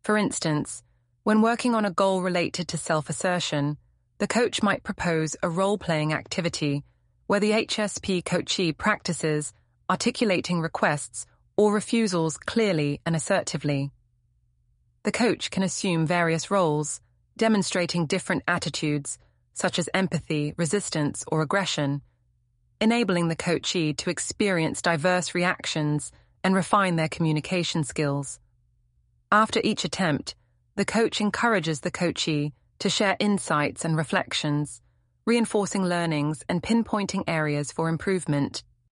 For instance, when working on a goal related to self-assertion, the coach might propose a role-playing activity where the HSP coachee practices articulating requests or refusals clearly and assertively. The coach can assume various roles, demonstrating different attitudes, such as empathy, resistance, or aggression, enabling the coachee to experience diverse reactions and refine their communication skills. After each attempt, the coach encourages the coachee to share insights and reflections, reinforcing learnings and pinpointing areas for improvement.